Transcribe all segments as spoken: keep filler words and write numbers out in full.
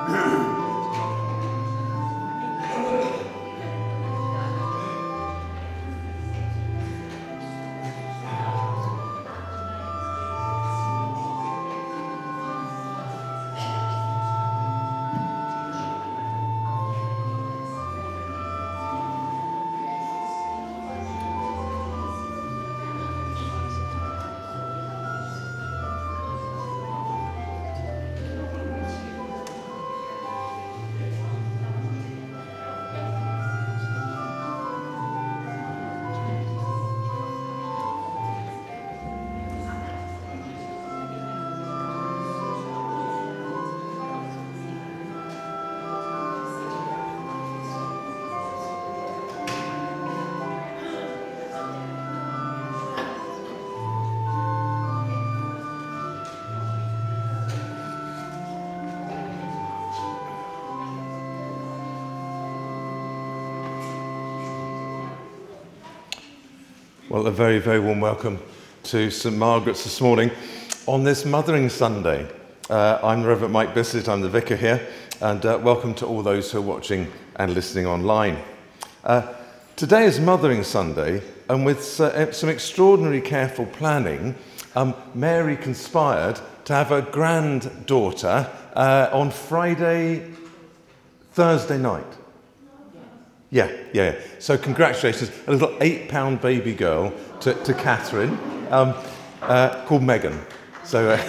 Well, a very, very warm welcome to St Margaret's this morning on this Mothering Sunday. Uh, I'm Reverend Mike Bissett, I'm the vicar here, and uh, welcome to all those who are watching and listening online. Uh, today is Mothering Sunday, and with uh, some extraordinary careful planning, um, Mary conspired to have a granddaughter uh, on Friday, Thursday night. Yeah, yeah, yeah. So congratulations, a little eight-pound baby girl to, to Catherine, um, uh, called Megan. So, uh,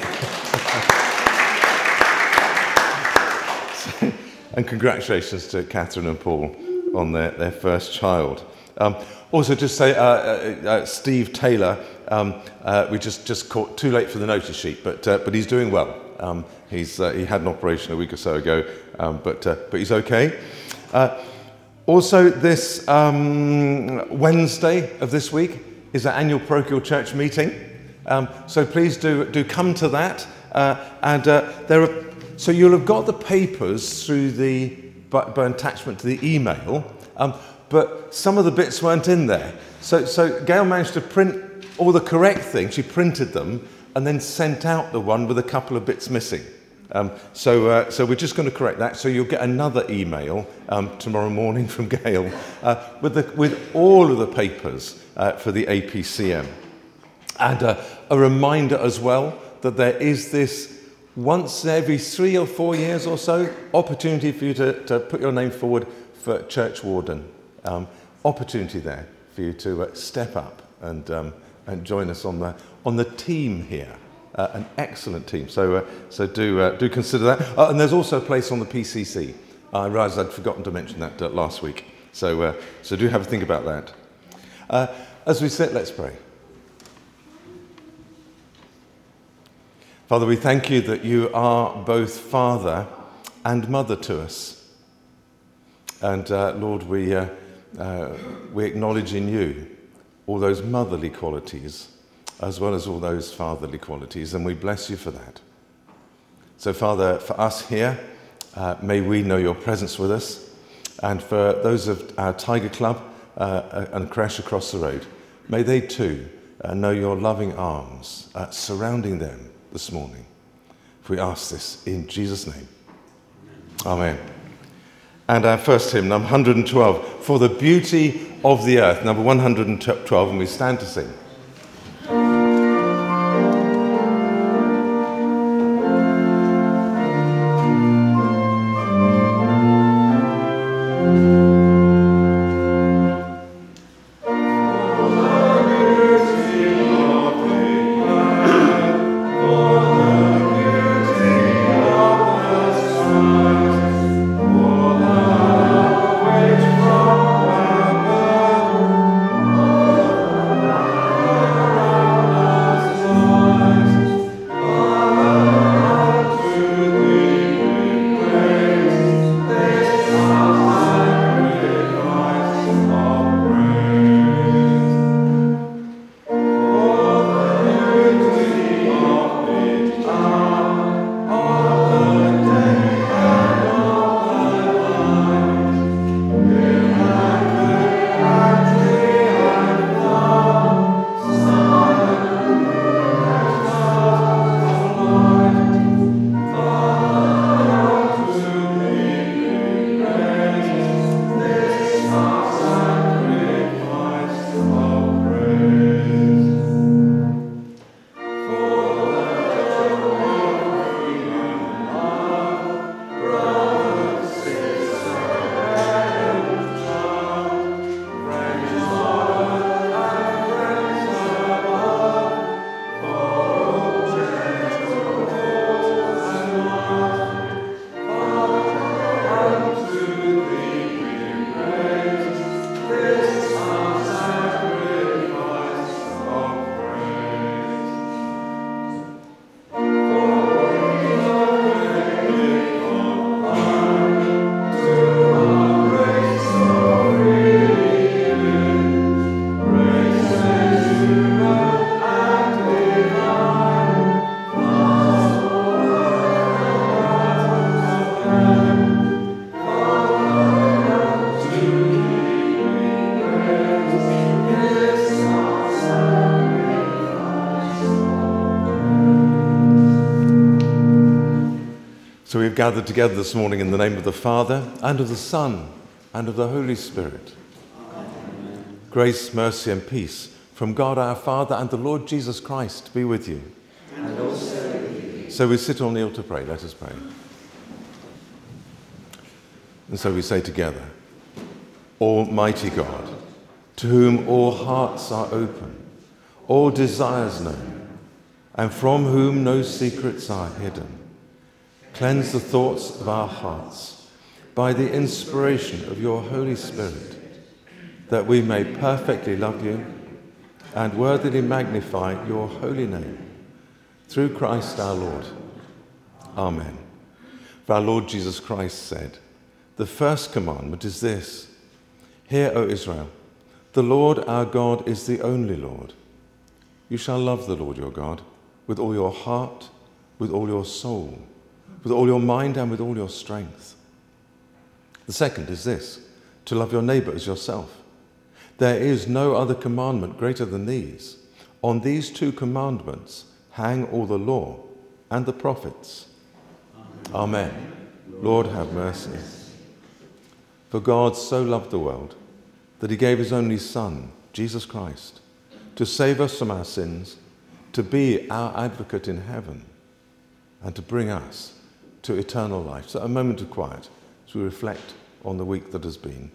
so, and congratulations to Catherine and Paul on their, their first child. Um, also, just say, uh, uh, uh, Steve Taylor, um, uh, we just, just caught too late for the notice sheet, but uh, but he's doing well. Um, he's uh, he had an operation a week or so ago, um, but uh, but he's okay. Uh, Also, this um, Wednesday of this week is our annual parochial church meeting. Um, so please do do come to that. Uh, and uh, there are so you'll have got the papers through the by, by attachment to the email, um, but some of the bits weren't in there. So so Gail managed to print all the correct things. She printed them and then sent out the one with a couple of bits missing. Um, so, uh, so we're just going to correct that. So you'll get another email um, tomorrow morning from Gail uh, with the, with all of the papers uh, for the A P C M, and uh, a reminder as well that there is this once every three or four years or so opportunity for you to, to put your name forward for church warden. Um, opportunity there for you to uh, step up and um, and join us on the on the team here. Uh, an excellent team, so uh, so do uh, do consider that. Uh, and there's also a place on the P C C. I realised I'd forgotten to mention that uh, last week, so uh, so do have a think about that. Uh, as we sit, let's pray. Father, we thank you that you are both Father and Mother to us, and uh, Lord, we uh, uh, we acknowledge in you all those motherly qualities, as well as all those fatherly qualities, and we bless you for that. So, Father, for us here, uh, may we know your presence with us, and for those of our Tiger Club uh, and Crash across the road, may they too uh, know your loving arms uh, surrounding them this morning. If we ask this in Jesus' name. Amen. And our first hymn, number one hundred twelve, For the Beauty of the Earth, number one hundred twelve, and we stand to sing. Thank So we've gathered together this morning in the name of the Father, and of the Son, and of the Holy Spirit. Amen. Grace, mercy, and peace from God our Father and the Lord Jesus Christ be with you. And also with you. So we sit or kneel to pray. Let us pray. And so we say together, Almighty God, to whom all hearts are open, all desires known, and from whom no secrets are hidden, cleanse the thoughts of our hearts by the inspiration of your Holy Spirit, that we may perfectly love you and worthily magnify your holy name. Through Christ our Lord. Amen. For our Lord Jesus Christ said, the first commandment is this: Hear, O Israel, the Lord our God is the only Lord. You shall love the Lord your God with all your heart, with all your soul, with all your mind, and with all your strength. The second is this: to love your neighbor as yourself. There is no other commandment greater than these. On these two commandments hang all the law and the prophets. Amen. Amen. Lord, have mercy. For God so loved the world that he gave his only Son, Jesus Christ, to save us from our sins, to be our advocate in heaven, and to bring us to eternal life. So a moment of quiet as we reflect on the week that has been.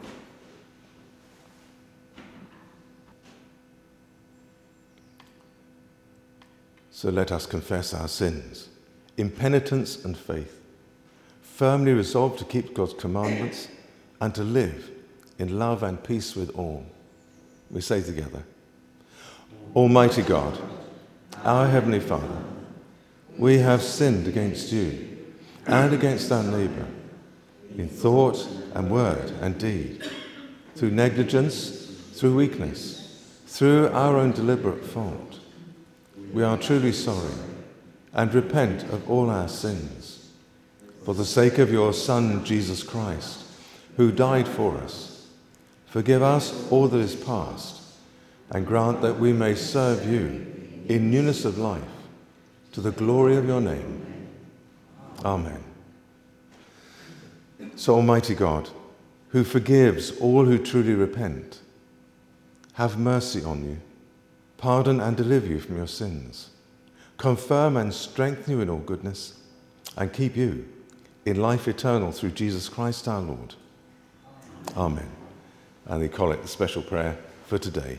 So let us confess our sins in penitence and faith, firmly resolved to keep God's commandments and to live in love and peace with all. We say together, Almighty God, our Heavenly Father, we have sinned against you and against our neighbour in thought and word and deed, through negligence, through weakness, through our own deliberate fault. We are truly sorry and repent of all our sins. For the sake of your Son, Jesus Christ, who died for us, forgive us all that is past, and grant that we may serve you in newness of life, to the glory of your name. Amen. So, Almighty God, who forgives all who truly repent, have mercy on you, pardon and deliver you from your sins, confirm and strengthen you in all goodness, and keep you in life eternal through Jesus Christ our Lord. Amen. And we call it the special prayer for today.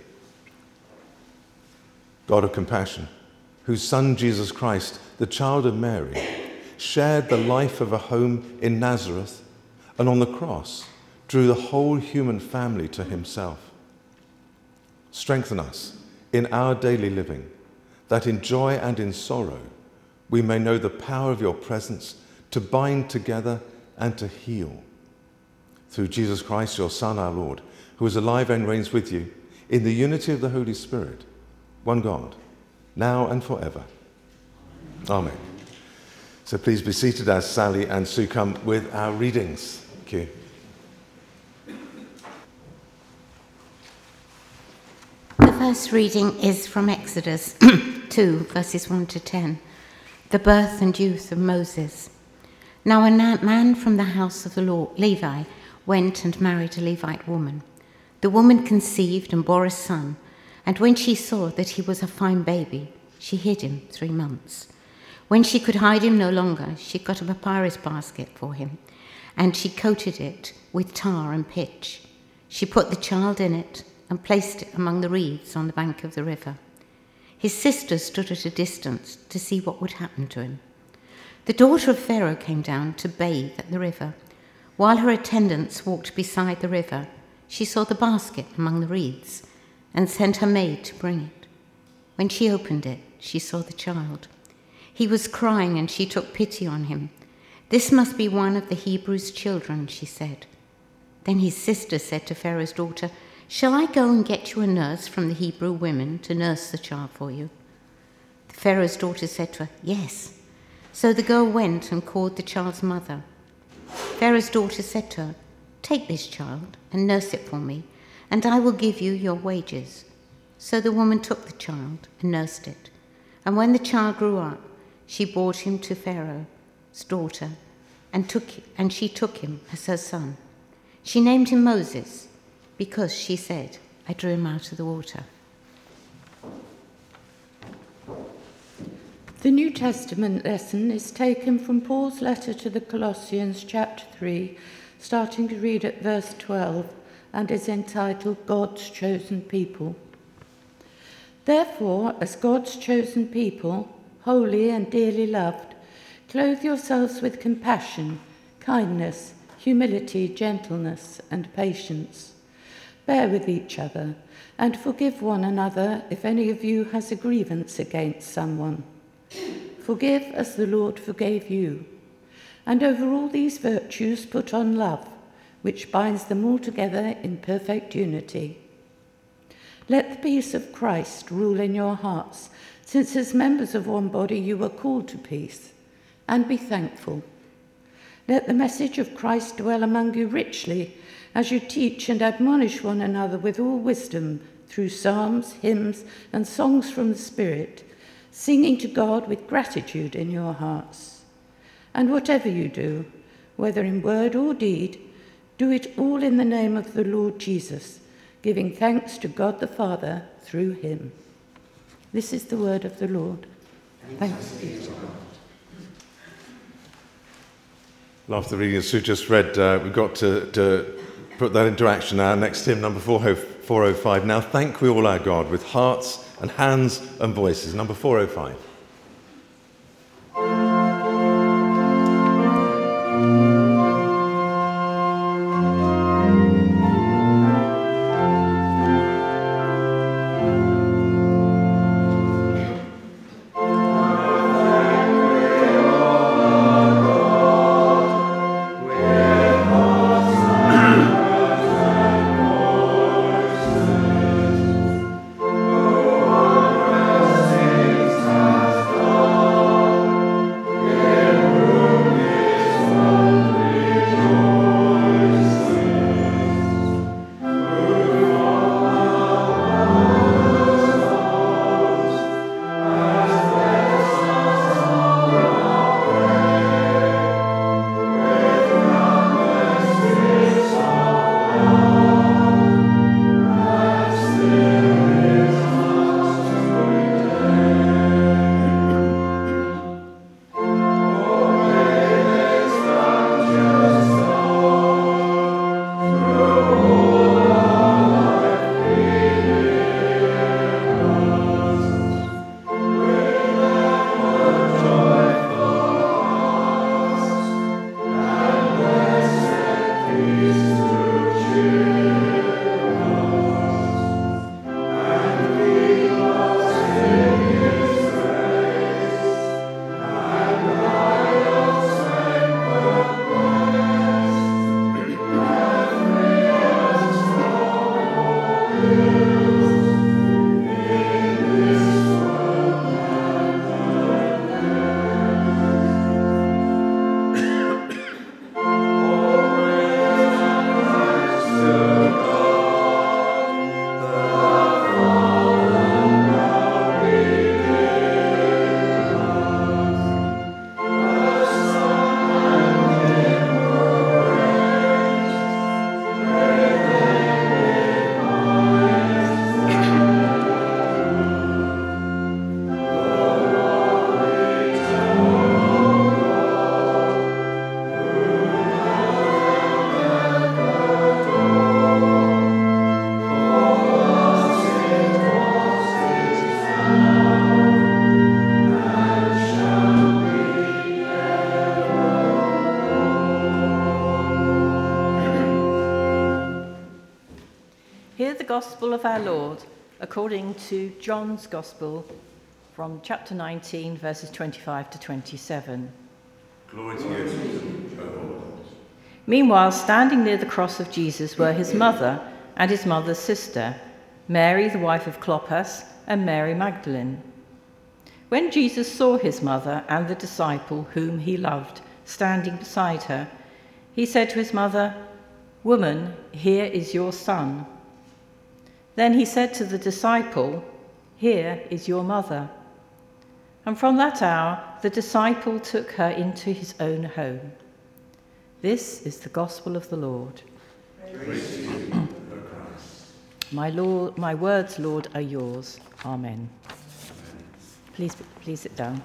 God of compassion, whose Son Jesus Christ, the child of Mary, shared the life of a home in Nazareth and on the cross drew the whole human family to himself. Strengthen us in our daily living, that in joy and in sorrow we may know the power of your presence to bind together and to heal. Through Jesus Christ, your Son, our Lord, who is alive and reigns with you in the unity of the Holy Spirit, one God, now and forever. Amen. So please be seated as Sally and Sue come with our readings. Thank you. The first reading is from Exodus two, verses one to ten, the birth and youth of Moses. Now a man from the house of the Lord, Levi, went and married a Levite woman. The woman conceived and bore a son, and when she saw that he was a fine baby, she hid him three months. When she could hide him no longer, she got a papyrus basket for him, and she coated it with tar and pitch. She put the child in it and placed it among the reeds on the bank of the river. His sisters stood at a distance to see what would happen to him. The daughter of Pharaoh came down to bathe at the river. While her attendants walked beside the river, she saw the basket among the reeds and sent her maid to bring it. When she opened it, she saw the child. He was crying, and she took pity on him. "This must be one of the Hebrews' children," she said. Then his sister said to Pharaoh's daughter, "Shall I go and get you a nurse from the Hebrew women to nurse the child for you?" Pharaoh's daughter said to her, "Yes." So the girl went and called the child's mother. Pharaoh's daughter said to her, "Take this child and nurse it for me, and I will give you your wages." So the woman took the child and nursed it. And when the child grew up, she brought him to Pharaoh's daughter, and took and she took him as her son. She named him Moses because, she said, I drew him out of the water. The New Testament lesson is taken from Paul's letter to the Colossians, chapter three, starting to read at verse twelve, and is entitled God's Chosen People. Therefore, as God's chosen people, holy and dearly loved, clothe yourselves with compassion, kindness, humility, gentleness, and patience. Bear with each other, and forgive one another if any of you has a grievance against someone. Forgive as the Lord forgave you. And over all these virtues put on love, which binds them all together in perfect unity. Let the peace of Christ rule in your hearts, since as members of one body you were called to peace, and be thankful. Let the message of Christ dwell among you richly, as you teach and admonish one another with all wisdom through psalms, hymns, and songs from the Spirit, singing to God with gratitude in your hearts. And whatever you do, whether in word or deed, do it all in the name of the Lord Jesus, giving thanks to God the Father through him. This is the word of the Lord. Thanks be to God. Well, after the reading Sue just read, uh, we've got to, to put that into action now. Next hymn, number four oh five. Now thank we all our God with hearts and hands and voices. Number four oh five. Hear the gospel of our Lord according to John's gospel from chapter nineteen, verses twenty-five to twenty-seven. Glory to you, O Lord. Meanwhile, standing near the cross of Jesus were his mother and his mother's sister, Mary, the wife of Clopas, and Mary Magdalene. When Jesus saw his mother and the disciple whom he loved standing beside her, he said to his mother, "Woman, here is your son." Then he said to the disciple, "Here is your mother." And from that hour, the disciple took her into his own home. This is the gospel of the Lord. Praise to you, O Christ. My Lord, my words, Lord, are yours. Amen. Please, please sit down.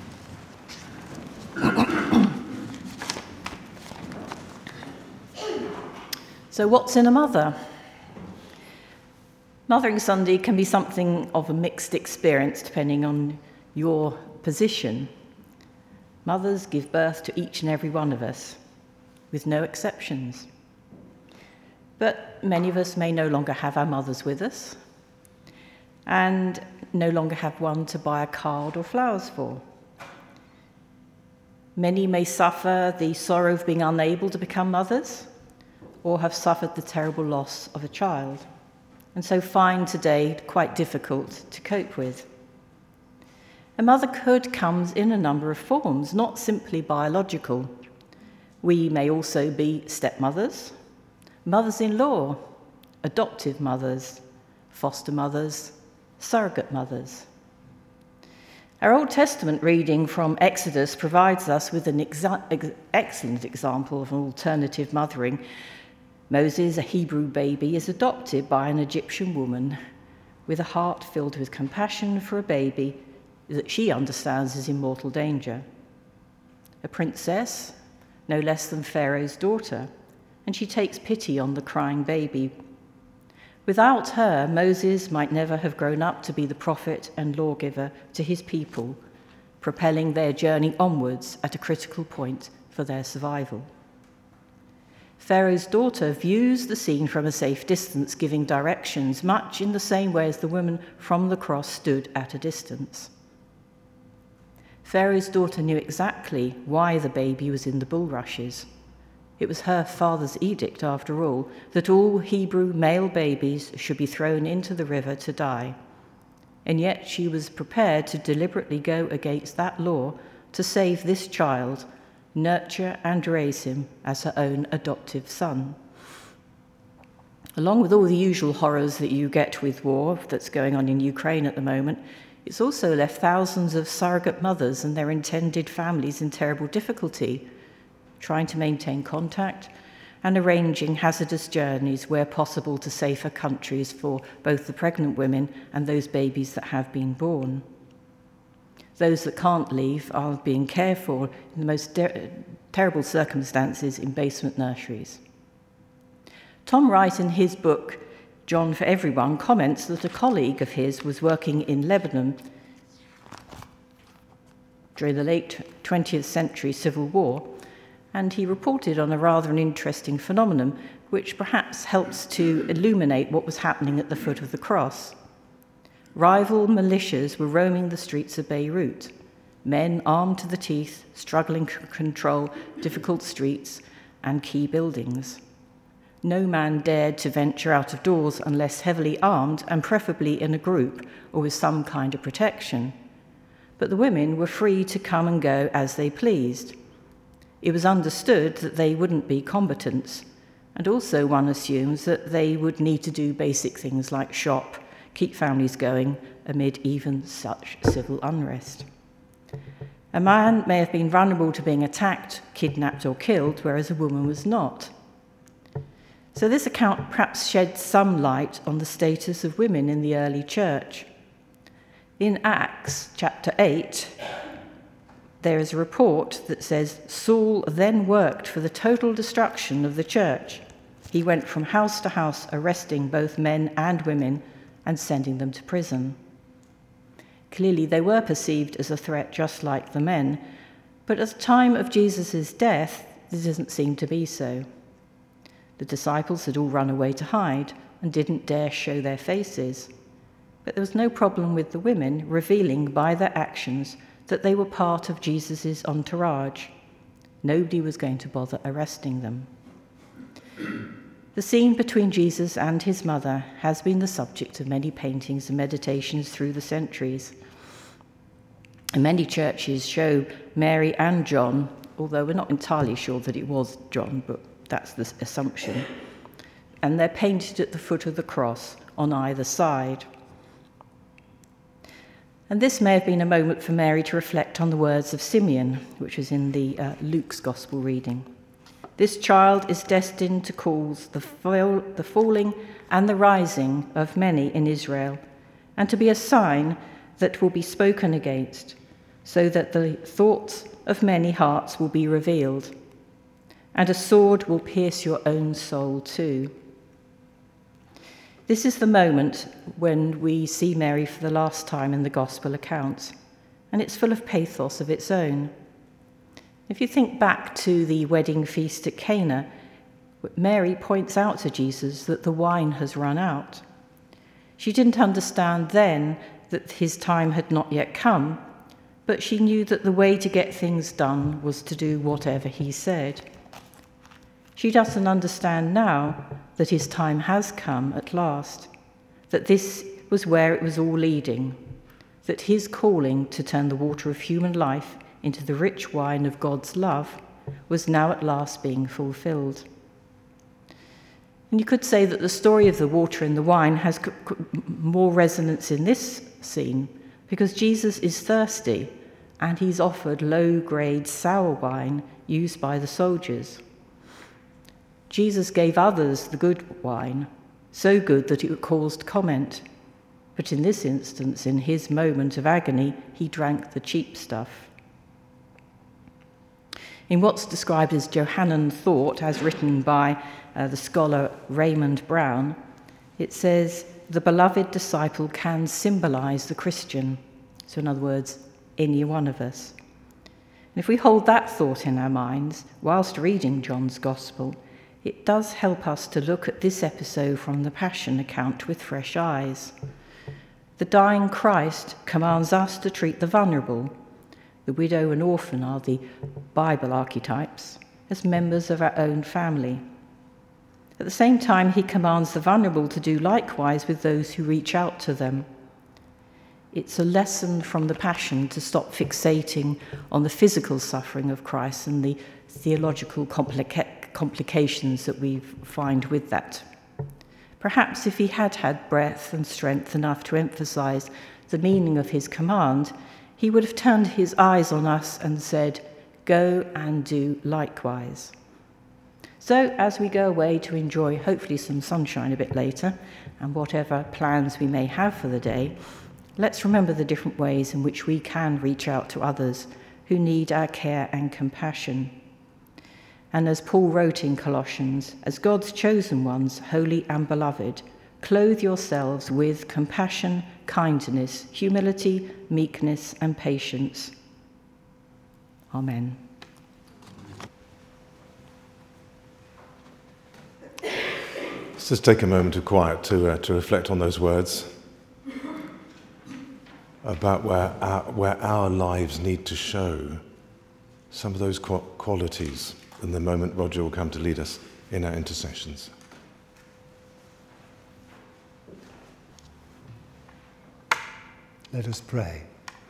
So what's in a mother? Mothering Sunday can be something of a mixed experience depending on your position. Mothers give birth to each and every one of us, with no exceptions. But many of us may no longer have our mothers with us, and no longer have one to buy a card or flowers for. Many may suffer the sorrow of being unable to become mothers, or have suffered the terrible loss of a child, and so find today quite difficult to cope with. A motherhood comes in a number of forms, not simply biological. We may also be stepmothers, mothers-in-law, adoptive mothers, foster mothers, surrogate mothers. Our Old Testament reading from Exodus provides us with an exa- ex- excellent example of an alternative mothering. Moses, a Hebrew baby, is adopted by an Egyptian woman with a heart filled with compassion for a baby that she understands is in mortal danger. A princess, no less than Pharaoh's daughter, and she takes pity on the crying baby. Without her, Moses might never have grown up to be the prophet and lawgiver to his people, propelling their journey onwards at a critical point for their survival. Pharaoh's daughter views the scene from a safe distance, giving directions, much in the same way as the woman from the cross stood at a distance. Pharaoh's daughter knew exactly why the baby was in the bulrushes. It was her father's edict, after all, that all Hebrew male babies should be thrown into the river to die. And yet she was prepared to deliberately go against that law to save this child, nurture and raise him as her own adoptive son. Along with all the usual horrors that you get with war that's going on in Ukraine at the moment, it's also left thousands of surrogate mothers and their intended families in terrible difficulty, trying to maintain contact and arranging hazardous journeys where possible to safer countries for both the pregnant women and those babies that have been born. Those that can't leave are being cared for in the most de- terrible circumstances in basement nurseries. Tom Wright, in his book, John for Everyone, comments that a colleague of his was working in Lebanon during the late twentieth century civil war, and he reported on a rather an interesting phenomenon which perhaps helps to illuminate what was happening at the foot of the cross. Rival militias were roaming the streets of Beirut, men armed to the teeth, struggling to control difficult streets and key buildings. No man dared to venture out of doors unless heavily armed and preferably in a group or with some kind of protection. But the women were free to come and go as they pleased. It was understood that they wouldn't be combatants, and also one assumes that they would need to do basic things like shop, keep families going amid even such civil unrest. A man may have been vulnerable to being attacked, kidnapped or killed, whereas a woman was not. So this account perhaps sheds some light on the status of women in the early church. In Acts chapter eight, there is a report that says, Saul then worked for the total destruction of the church. He went from house to house, arresting both men and women and sending them to prison. Clearly, they were perceived as a threat just like the men, but at the time of Jesus' death, this doesn't seem to be so. The disciples had all run away to hide and didn't dare show their faces. But there was no problem with the women revealing by their actions that they were part of Jesus' entourage. Nobody was going to bother arresting them. The scene between Jesus and his mother has been the subject of many paintings and meditations through the centuries. And many churches show Mary and John, although we're not entirely sure that it was John, but that's the assumption. And they're painted at the foot of the cross on either side. And this may have been a moment for Mary to reflect on the words of Simeon, which was in the uh, Luke's Gospel reading. this child is destined to cause the, fall, the falling and the rising of many in Israel, and to be a sign that will be spoken against, so that the thoughts of many hearts will be revealed, and a sword will pierce your own soul too. This is the moment when we see Mary for the last time in the Gospel accounts, and it's full of pathos of its own. If you think back to the wedding feast at Cana, Mary points out to Jesus that the wine has run out. She didn't understand then that his time had not yet come, but she knew that the way to get things done was to do whatever he said. She doesn't understand now that his time has come at last, that this was where it was all leading, that his calling to turn the water of human life into the rich wine of God's love was now at last being fulfilled. And you could say that the story of the water and the wine has more resonance in this scene because Jesus is thirsty and he's offered low-grade sour wine used by the soldiers. Jesus gave others the good wine, so good that it caused comment. But in this instance, in his moment of agony, he drank the cheap stuff. In what's described as Johannine thought, as written by uh, the scholar Raymond Brown, it says, the beloved disciple can symbolize the Christian. So in other words, any one of us. And if we hold that thought in our minds whilst reading John's Gospel, it does help us to look at this episode from the Passion account with fresh eyes. The dying Christ commands us to treat the vulnerable, the widow and orphan are the Bible archetypes, as members of our own family. At the same time, he commands the vulnerable to do likewise with those who reach out to them. It's a lesson from the Passion to stop fixating on the physical suffering of Christ and the theological complica- complications that we find with that. Perhaps if he had had breath and strength enough to emphasize the meaning of his command, he would have turned his eyes on us and said, "Go and do likewise." So as we go away to enjoy hopefully some sunshine a bit later, and whatever plans we may have for the day, let's remember the different ways in which we can reach out to others who need our care and compassion. And as Paul wrote in Colossians, as God's chosen ones, holy and beloved, clothe yourselves with compassion, kindness, humility, meekness, and patience. Amen. Let's just take a moment of quiet to uh, to reflect on those words about where our, where our lives need to show some of those qualities. In the moment, Roger will come to lead us in our intercessions. Let us pray.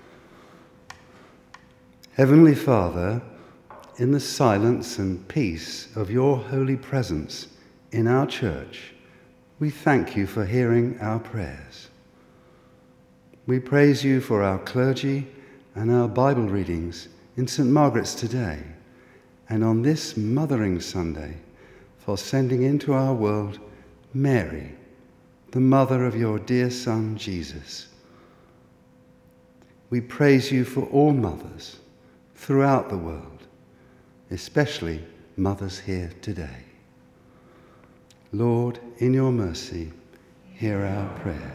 Heavenly Father, in the silence and peace of your holy presence in our church, we thank you for hearing our prayers. We praise you for our clergy and our Bible readings in Saint Margaret's today, and on this Mothering Sunday, for sending into our world Mary, the mother of your dear Son, Jesus. We praise you for all mothers throughout the world, especially mothers here today. Lord, in your mercy, hear our prayer.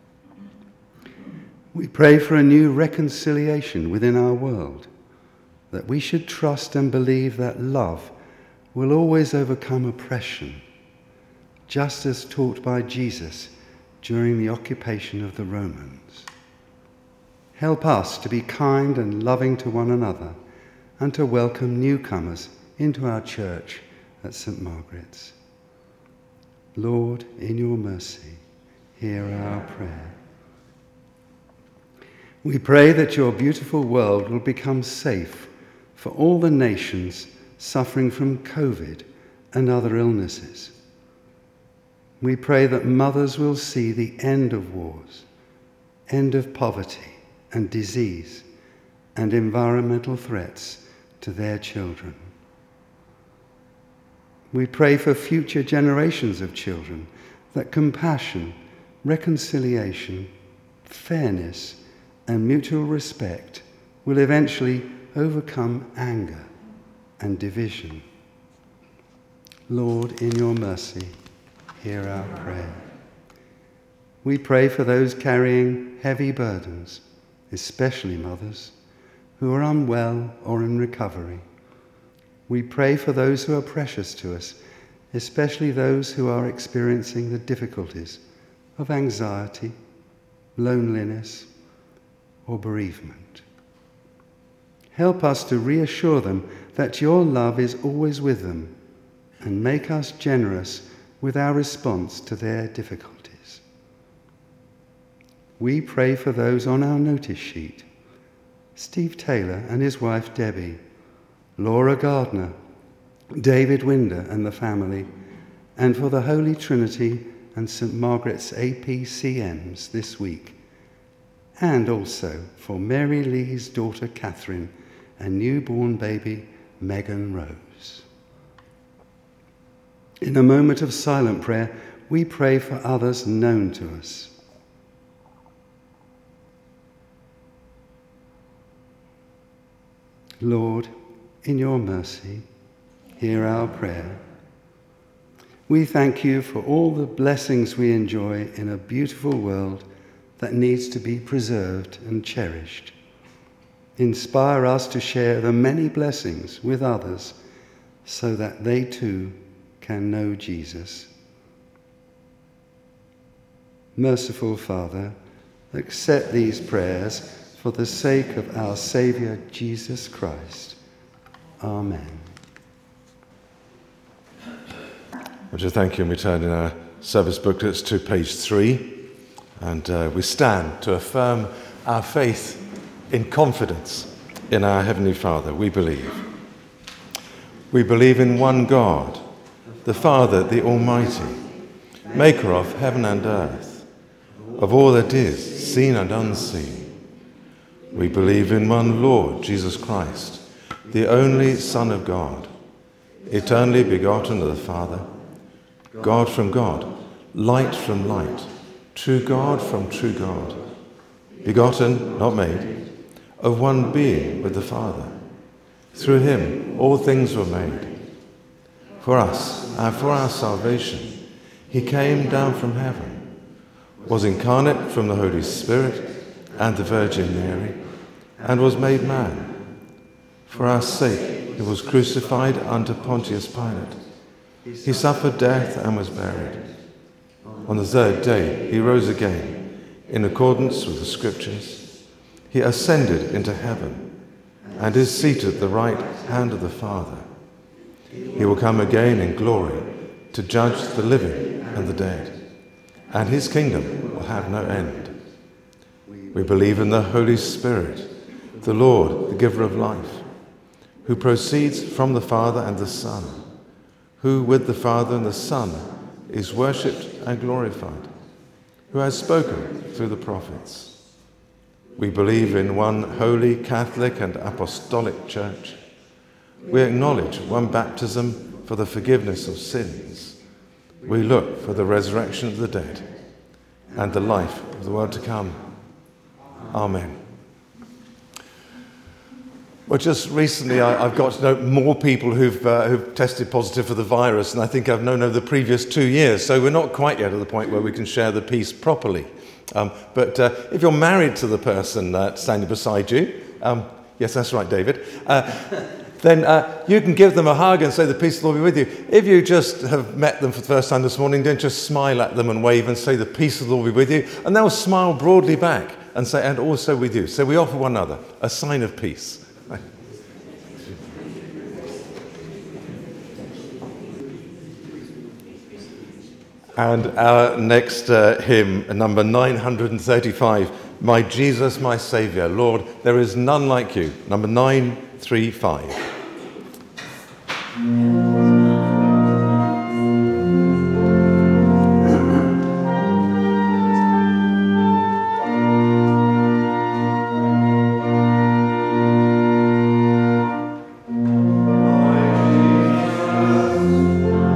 We pray for a new reconciliation within our world, that we should trust and believe that love will always overcome oppression, just as taught by Jesus during the occupation of the Romans. Help us to be kind and loving to one another and to welcome newcomers into our church at Saint Margaret's. Lord, in your mercy, hear our prayer. We pray that your beautiful world will become safe for all the nations suffering from COVID and other illnesses. We pray that mothers will see the end of wars, end of poverty and disease, and environmental threats to their children. We pray for future generations of children, that compassion, reconciliation, fairness, and mutual respect will eventually overcome anger and division. Lord, in your mercy, hear our prayer. We pray for those carrying heavy burdens, especially mothers, who are unwell or in recovery. We pray for those who are precious to us, especially those who are experiencing the difficulties of anxiety, loneliness, or bereavement. Help us to reassure them that your love is always with them, and make us generous with our response to their difficulties. We pray for those on our notice sheet: Steve Taylor and his wife Debbie, Laura Gardner, David Winder and the family, and for the Holy Trinity and St Margaret's A P C Ms this week, and also for Mary Lee's daughter Catherine and newborn baby Megan Rose. In a moment of silent prayer, we pray for others known to us. Lord, in your mercy, hear our prayer. We thank you for all the blessings we enjoy in a beautiful world that needs to be preserved and cherished. Inspire us to share the many blessings with others so that they too can know Jesus. Merciful Father, accept these prayers for the sake of our Saviour Jesus Christ. Amen. I just thank you, and we turn in our service booklets to page three, and uh, we stand to affirm our faith in confidence in our Heavenly Father. We believe. We believe in one God, the Father, the Almighty, maker of heaven and earth, of all that is, seen and unseen. We believe in one Lord, Jesus Christ, the only Son of God, eternally begotten of the Father, God from God, light from light, true God from true God, begotten, not made, of one being with the Father. Through him all things were made. For us and for our salvation, he came down from heaven, was incarnate from the Holy Spirit and the Virgin Mary, and was made man. For our sake he was crucified under Pontius Pilate. He suffered death and was buried. On the third day he rose again, in accordance with the Scriptures. He ascended into heaven and is seated at the right hand of the Father. He will come again in glory to judge the living and the dead, and his kingdom will have no end. We believe in the Holy Spirit, the Lord, the giver of life, who proceeds from the Father and the Son, who with the Father and the Son is worshipped and glorified, who has spoken through the prophets. We believe in one holy, Catholic and Apostolic Church. We acknowledge one baptism for the forgiveness of sins. We look for the resurrection of the dead and the life of the world to come. Amen. Well, just recently I, I've got to know more people who've, uh, who've tested positive for the virus, and I think I've known over the previous two years, so we're not quite yet at the point where we can share the peace properly. Um, but uh, if you're married to the person uh, standing beside you, um, yes, that's right, David, uh, then uh, you can give them a hug and say the peace of the Lord be with you. If you just have met them for the first time this morning, don't just smile at them and wave and say the peace of the Lord be with you, and they'll smile broadly back and say, and also with you. So we offer one another a sign of peace. And our next uh, hymn, number nine hundred thirty-five, My Jesus, My Saviour, Lord, there is none like you, number nine thirty-five. My Jesus,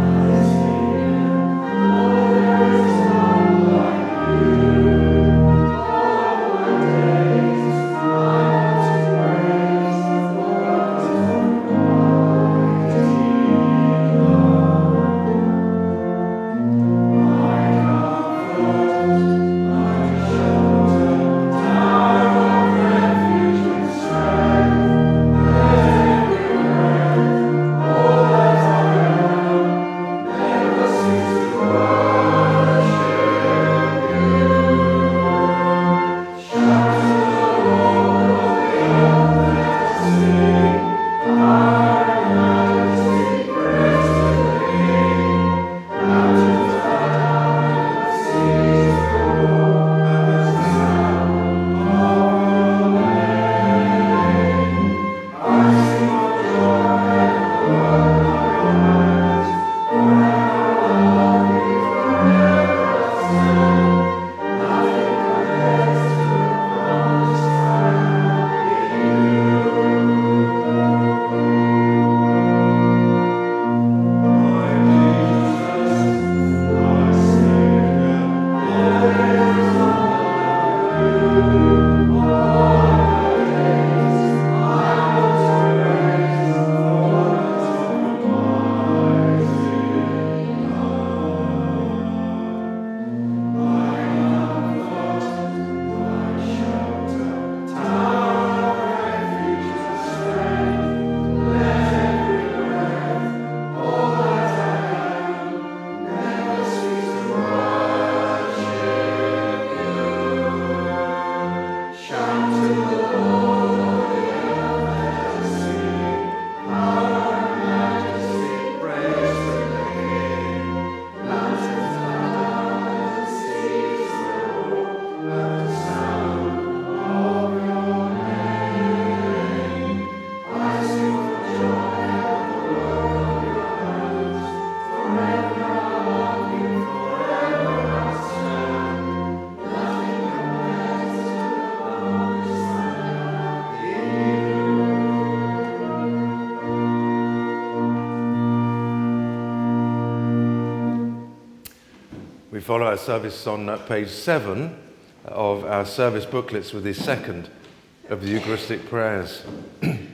We follow our service on uh, page seven of our service booklets with the second of the Eucharistic prayers. And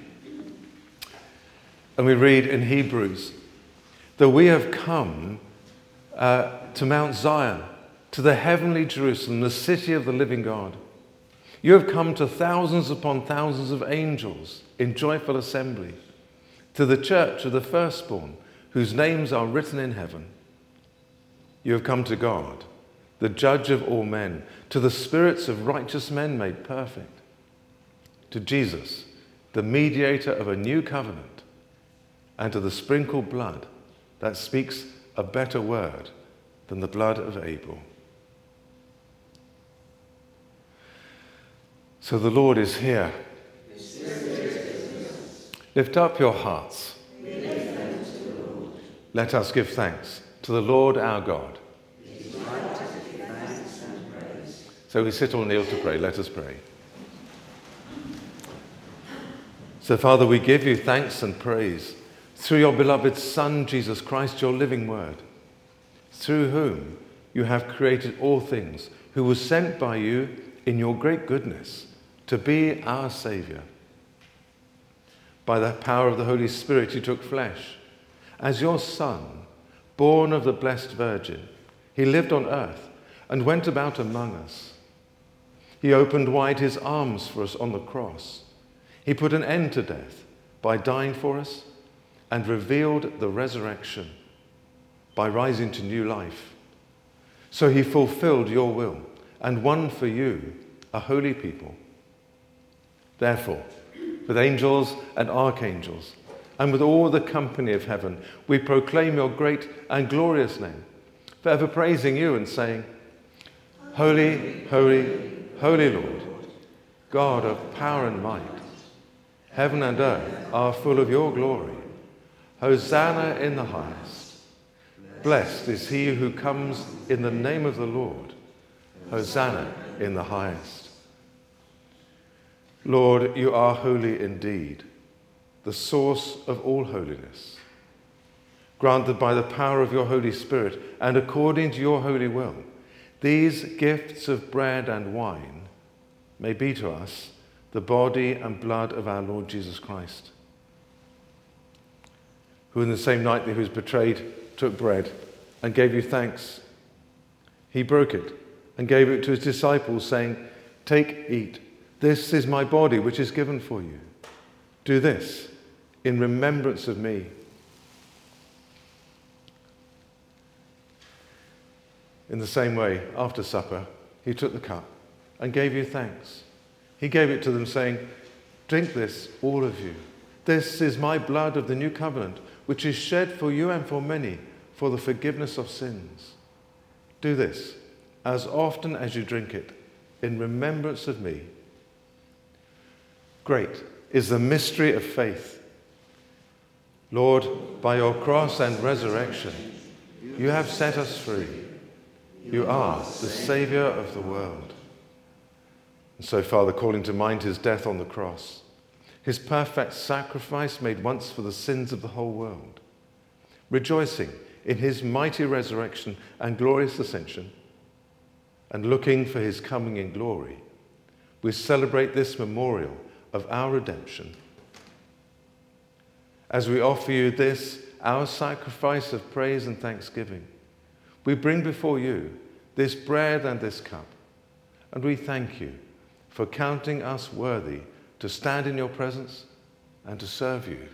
we read in Hebrews that we have come uh, to Mount Zion, to the heavenly Jerusalem, the city of the living God. You have come to thousands upon thousands of angels in joyful assembly, to the church of the firstborn, whose names are written in heaven. You have come to God, the judge of all men, to the spirits of righteous men made perfect, to Jesus, the mediator of a new covenant, and to the sprinkled blood that speaks a better word than the blood of Abel. So the Lord is here. Lift up your hearts. Let us give thanks to the Lord our God. So we sit or kneel to pray. Let us pray. So, Father, we give you thanks and praise through your beloved Son, Jesus Christ, your living word, through whom you have created all things, who was sent by you in your great goodness to be our Saviour. By the power of the Holy Spirit, you took flesh. As your Son, born of the Blessed Virgin, he lived on earth and went about among us. He opened wide his arms for us on the cross. He put an end to death by dying for us and revealed the resurrection by rising to new life. So he fulfilled your will and won for you a holy people. Therefore, with angels and archangels, and with all the company of heaven, we proclaim your great and glorious name, forever praising you and saying, Holy, holy, holy Lord, God of power and might. Heaven and earth are full of your glory. Hosanna in the highest. Blessed is he who comes in the name of the Lord. Hosanna in the highest. Lord, you are holy indeed, the source of all holiness. Grant that by the power of your Holy Spirit and according to your holy will, these gifts of bread and wine may be to us the body and blood of our Lord Jesus Christ, who in the same night that he was betrayed took bread and gave you thanks. He broke it and gave it to his disciples, saying, Take, eat. This is my body, which is given for you. Do this in remembrance of me. In the same way, after supper, he took the cup and gave you thanks. He gave it to them, saying, Drink this, all of you. This is my blood of the new covenant, which is shed for you and for many for the forgiveness of sins. Do this as often as you drink it in remembrance of me. Great is the mystery of faith. Lord, by your cross and resurrection, you have set us free. You are the Saviour of the world. And so, Father, calling to mind his death on the cross, his perfect sacrifice made once for the sins of the whole world, rejoicing in his mighty resurrection and glorious ascension, and looking for his coming in glory, we celebrate this memorial of our redemption. As we offer you this, our sacrifice of praise and thanksgiving, we bring before you this bread and this cup, and we thank you for counting us worthy to stand in your presence and to serve you.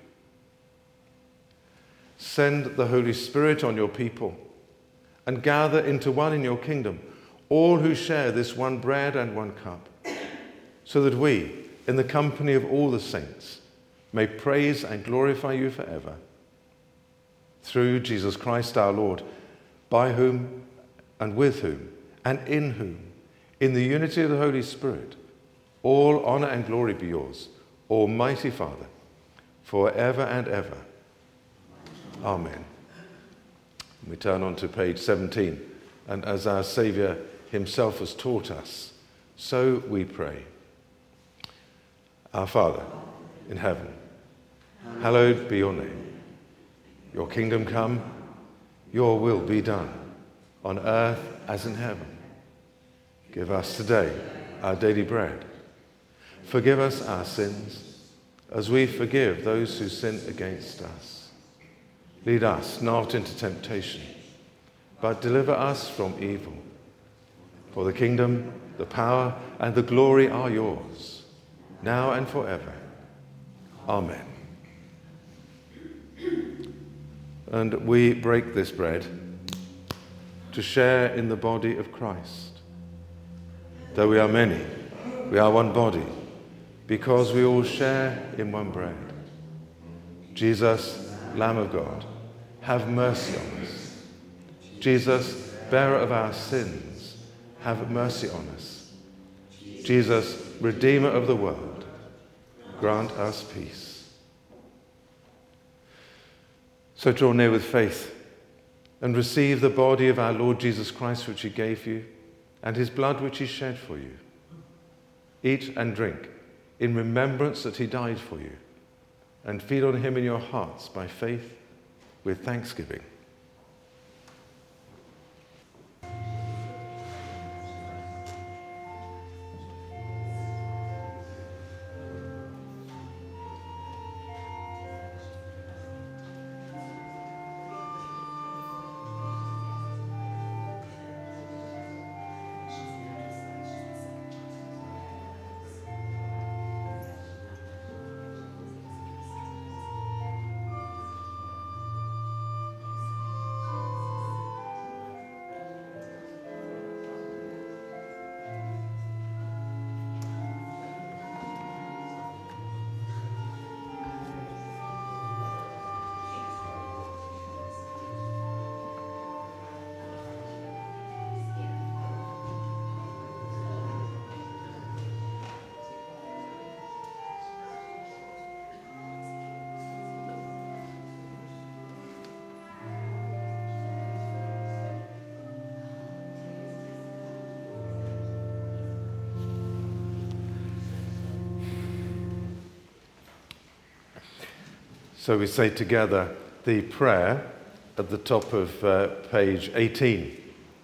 Send the Holy Spirit on your people and gather into one in your kingdom all who share this one bread and one cup, so that we, in the company of all the saints, may praise and glorify you forever. Through Jesus Christ our Lord, by whom and with whom and in whom, in the unity of the Holy Spirit, all honor and glory be yours, Almighty Father, forever and ever. Amen. We turn on to page seventeen, and as our Saviour himself has taught us, so we pray. Our Father in heaven, hallowed be your name. Your kingdom come, your will be done, on earth as in heaven. Give us today our daily bread. Forgive us our sins, as we forgive those who sin against us. Lead us not into temptation, but deliver us from evil. For the kingdom, the power, and the glory are yours, now and forever. Amen. And we break this bread to share in the body of Christ. Though we are many, we are one body, because we all share in one bread. Jesus, Lamb of God, have mercy on us. Jesus, bearer of our sins, have mercy on us. Jesus, Redeemer of the world, grant us peace. So draw near with faith and receive the body of our Lord Jesus Christ, which he gave you, and his blood which he shed for you. Eat and drink in remembrance that he died for you, and feed on him in your hearts by faith with thanksgiving. So we say together the prayer at the top of uh, page eighteen.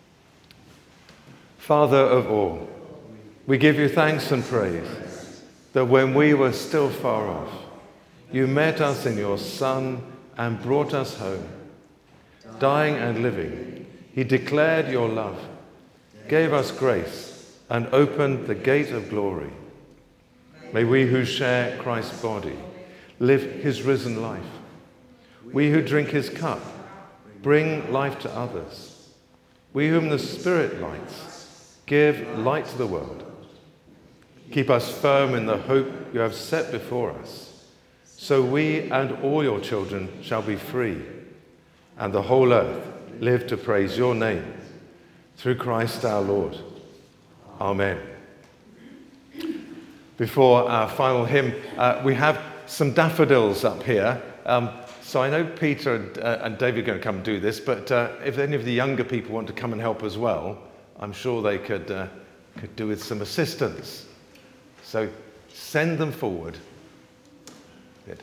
Father of all, we give you thanks and praise that when we were still far off, you met us in your Son and brought us home. Dying and living, he declared your love, gave us grace, and opened the gate of glory. May we who share Christ's body live his risen life. We who drink his cup bring life to others. We whom the Spirit lights give light to the world. Keep us firm in the hope you have set before us, so we and all your children shall be free, and the whole earth live to praise your name. Through Christ our Lord. Amen. Before our final hymn, uh, we have some daffodils up here. Um, so I know Peter and, uh, and David are going to come and do this, but uh, if any of the younger people want to come and help as well, I'm sure they could, uh, could do with some assistance. So send them forward. Good.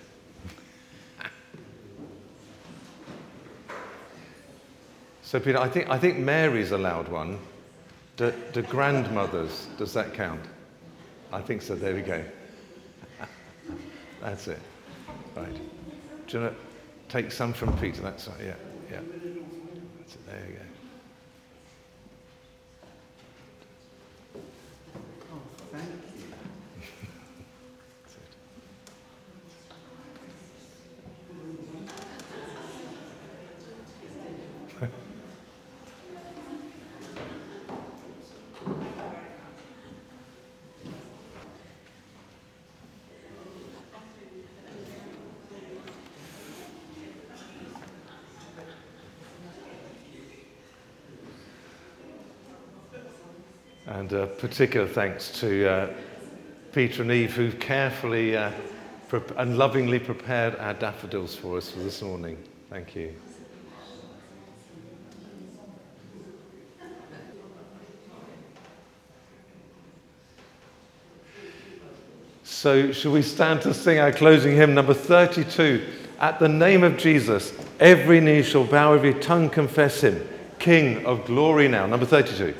So Peter, I think, I think Mary's allowed one. Do, do grandmothers, does that count? I think so, there we go. That's it. Right. Do you want to take some from Peter? That's right, yeah, yeah. That's it, there you go. Oh, thank you. That's it. And a particular thanks to uh, Peter and Eve, who carefully uh, pre- and lovingly prepared our daffodils for us for this morning. Thank you. So, shall we stand to sing our closing hymn, number thirty-two? At the name of Jesus, every knee shall bow, every tongue confess him, King of Glory now, number thirty-two.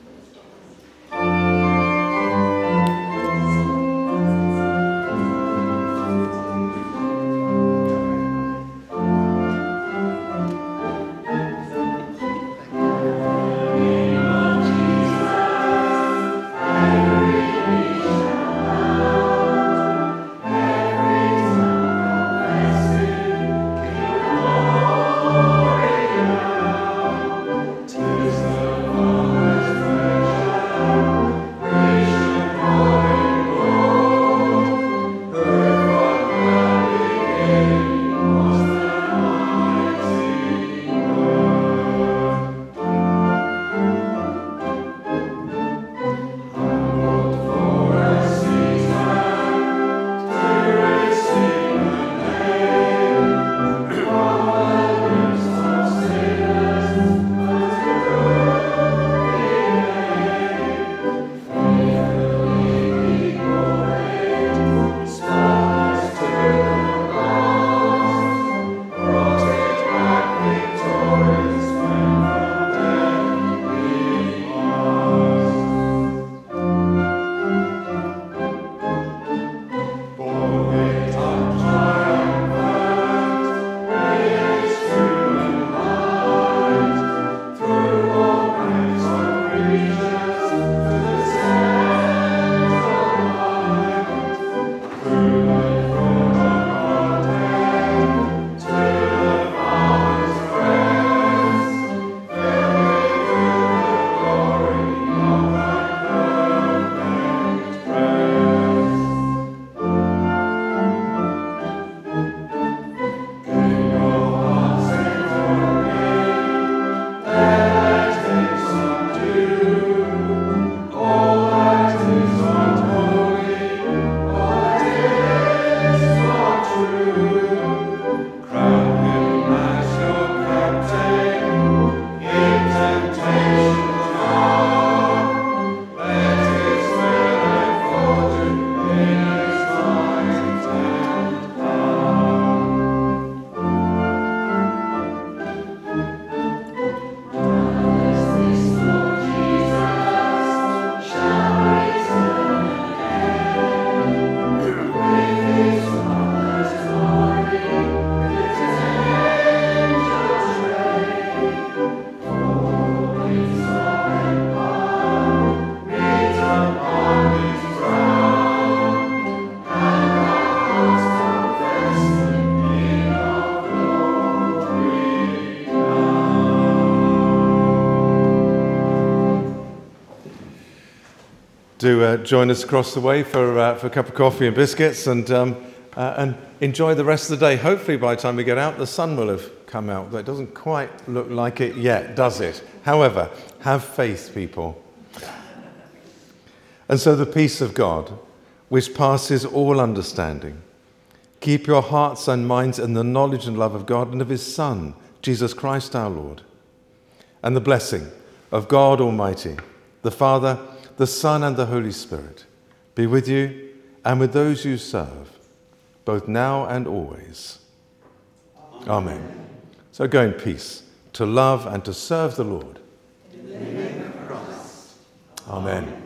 Do uh, join us across the way for, uh, for a cup of coffee and biscuits, and, um, uh, and enjoy the rest of the day. Hopefully by the time we get out, the sun will have come out. That doesn't quite look like it yet, does it? However, have faith, people. And so the peace of God, which passes all understanding, keep your hearts and minds in the knowledge and love of God and of his Son, Jesus Christ our Lord. And the blessing of God Almighty, the Father, the Son and the Holy Spirit be with you and with those you serve, both now and always. Amen. Amen. So go in peace to love and to serve the Lord. In the name of Christ. Amen.